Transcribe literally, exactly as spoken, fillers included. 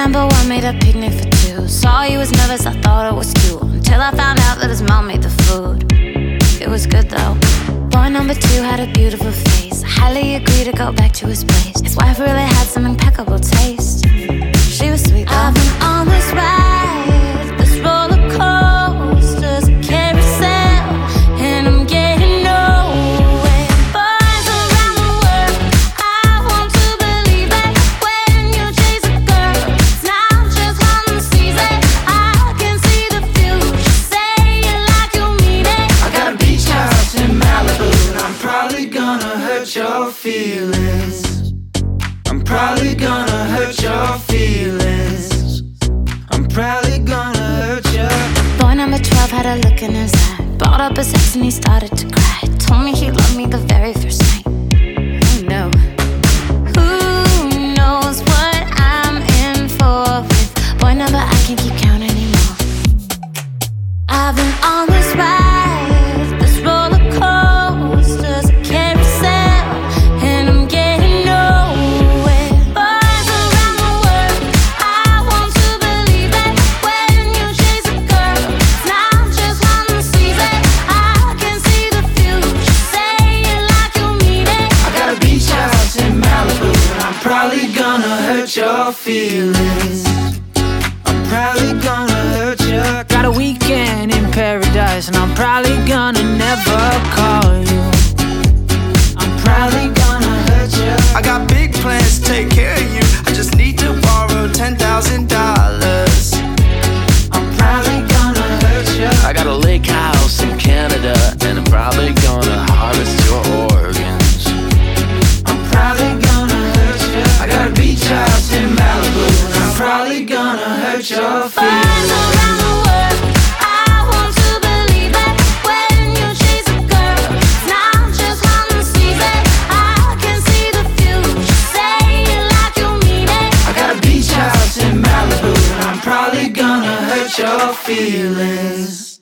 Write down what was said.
number one made a picnic for two. Saw he was nervous, I thought it was cute, until I found out that his mom made the food. It was good though. Boy number two had a beautiful face. I highly agree to go back to his place. His wife really had some impeccable taste. She was sweet though. I've been on this ride, this roller coaster's a carousel, and I'm getting nowhere. Boys around the world, I want to believe that when you chase a girl, it's not just one season. I can see the future, say it like you mean it. I got a beach house in Malibu, and I'm probably gonna hurt your feelings. I'm probably gonna hurt your feelings. I'm probably gonna hurt you. Boy number twelve had a look in his eye, brought up his ex and he started to cry. Told me he loved me the very first night. Oh no. Who knows what I'm in for with boy number I can't keep count anymore. I've been on this ride, this roller coaster's a carousel, and I'm getting nowhere. Boys around the world, I want to believe that when you chase a girl, it's not just one season. I can see the future, say it like you mean it. I got a beach house in Malibu, and I'm probably gonna hurt your feelings. I'm probably gonna hurt you. Got a weekend in paradise, and I'm probably gonna never call you. I'm probably gonna hurt you. I got big plans to take care of you. I just need to borrow ten thousand dollars. I'm probably gonna hurt you. I got a lake house in Canada, and I'm probably gonna harvest your organs. I'm probably gonna hurt you. I got a beach house in Malibu, and I'm probably gonna hurt your Boys feelings. around the world, I want to believe that when you chase a girl, it's not just one season. I can see the future, say it like you mean it. I got a beach house in Malibu, and I'm probably gonna hurt your feelings.